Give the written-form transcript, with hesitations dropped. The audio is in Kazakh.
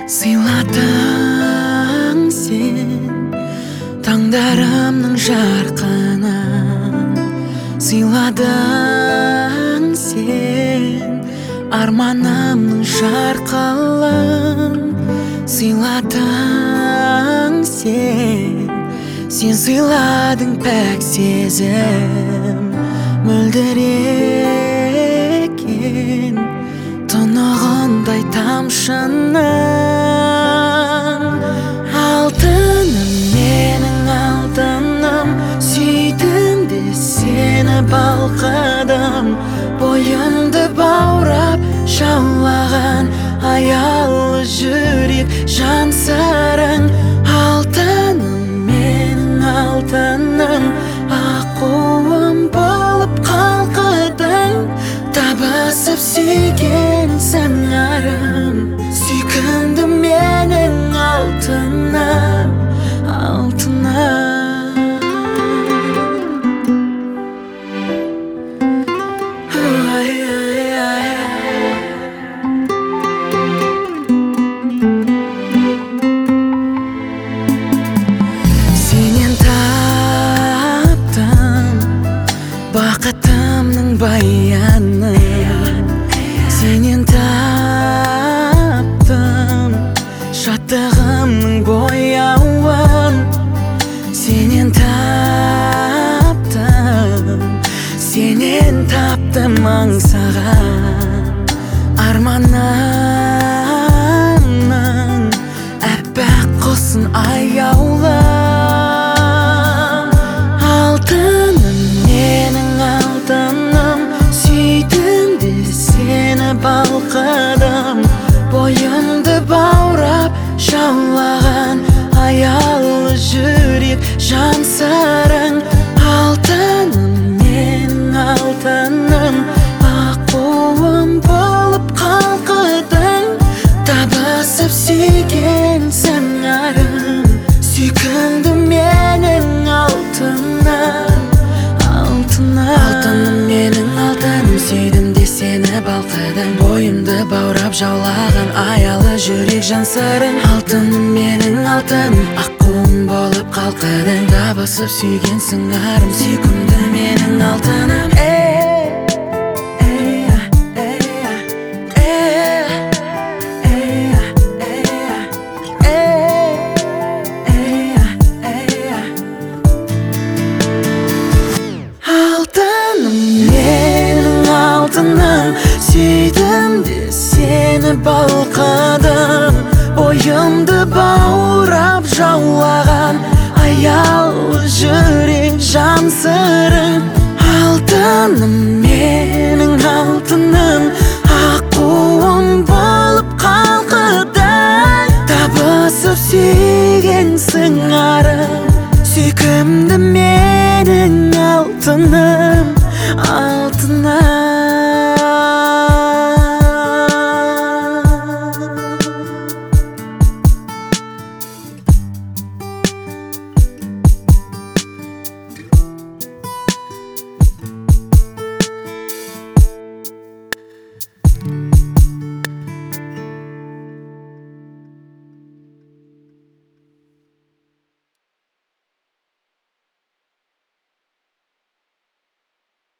Сыйладың сен таңдарымның жарқынын, сыйладың сен арманымның жарқылын, сыйладың сен сыйладың пәк сезім мөлдіреген тұнығындай тамшының. Алтыным, менің алтыным, сүйдім де сені балқыдым, бойымды баурап жаулаған аялы жүрек жан сырың. Алтыным, менің алтыным, аққуым болып қалқыдың, табысып сүйген сыңарым, сүйкімді менің алтыным, алтыным. Сенен таптым бақытымның баянын, сенен таптым шаттығымның бояуын, сенен таптым аңсаған арманымның әппақ құсын аяулы. Алтыным, менің алтыным, сүйдім де сені балқыдым, бойымды баурап жаулаған аялы жүрек жан сырың. Алтыным, менің алтыным, аққуым болып қалқыдың, табысып сүйген сыңарым, сүйкімді менің алтыным, алтыным. Алтыным, менің алтыным, сүйдім де сені балқыдым, бойымды баурап жаулаған аялы жүрек жан сырың. Алтыным, менің алтыным, аққуым болып қалқыдың, табысып сүйген сыңарым, сүйкімді менің алтыным. Сүйдім де сені балқыдым, бойымды баурап жаулаған аялы жүрек жан сырың. Алтыным, мен